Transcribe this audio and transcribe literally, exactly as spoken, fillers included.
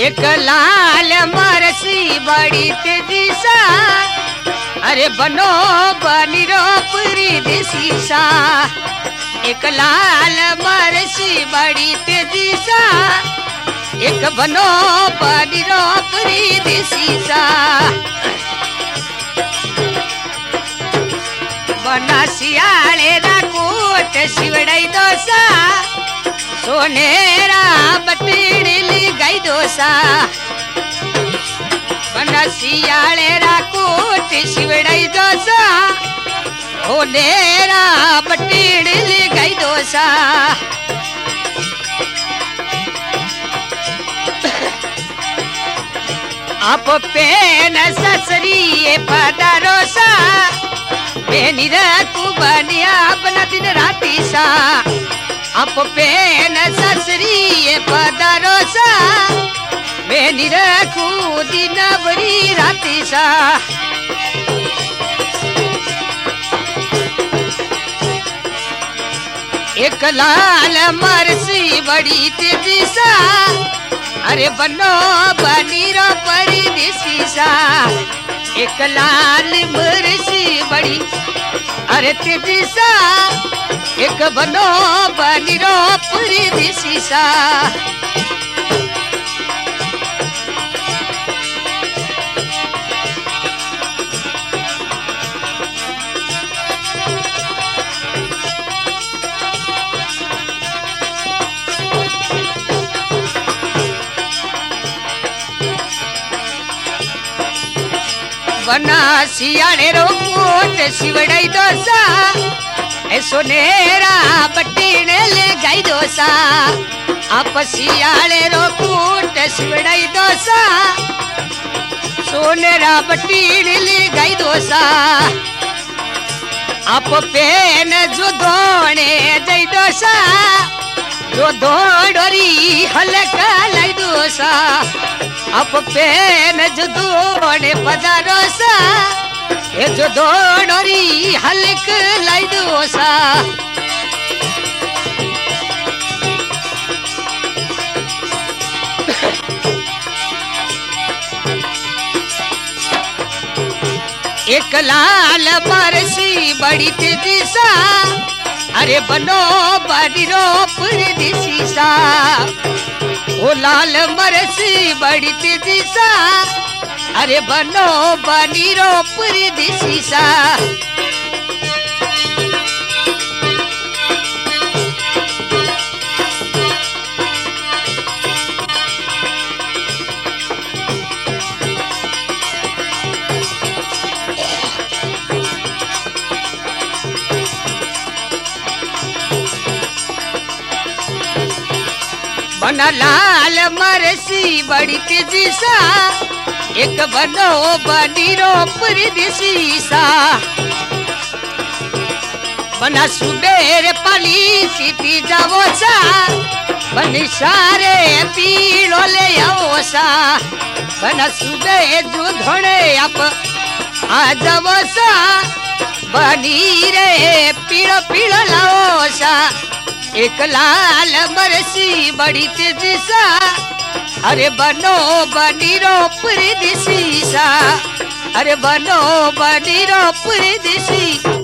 एक लाल मरसी बड़ी तेजी सा, अरे बनो बनिरो पूरी देसी सा। एक लाल मरसी बड़ी तेजी सा, एक बनो बनिरो पूरी देसी सा। बना सियाले रा कोट शिवड़ाई दोसा, सोनेरा बटड़ी गई दोसा। बना सियाले रा कोट शिवड़ाई दोसा, सोनेरा बटड़ी गई दोसा। आप पेन ससरी पदारोसा, बेनी रखू बनिया अपना दिन राती सा। आप पेन ससरी पदारोसा, बेनी रखू दिन बरी राती सा। एक लाल मरसी बड़ी तेजी सा, अरे बनो बनीरो परदेसी सा। एक लाल मरसी बड़ी अरे तेजी सा, एक बनो बनीरो परदेसी सा। बना सियाड़े रो कोट शिवड़ाई दोसा, ए सोनेरा बटीने ले गई दोसा। आप सियाड़े रो कोट शिवड़ाई दोसा, सोनेरा बटीने ले गई दोसा। आप पेन जो दोने जई दोसा, जो दोड़ोरी हल्का लाई दोसा। आप पेन जो दोने पदारोसा, ये जो दोड़ोरी हल्क लाई दोसा। एक लाल मरसी बड़ी तेजी सा, अरे बनो बनिरो परदेसी सा। ओ लाल मरसी बड़ी तेजी सा, अरे बनो बनिरो परदेसी सा। बना लाल मरसी बड़ी तेजी सा, एक बनो बनीरो परदेसी सा। बना सुबेर पाली सीती जावो सा, बनी सारे पीलो ले आओ सा। बना सुबे जो धोने आप आ जावो सा, बनी रे पीलो पीलो लाओ सा। एक लाल मरसी बड़ी तेजी सा, अरे बनो बनीरो परदेसी सा। अरे बनो बनीरो परदेसी।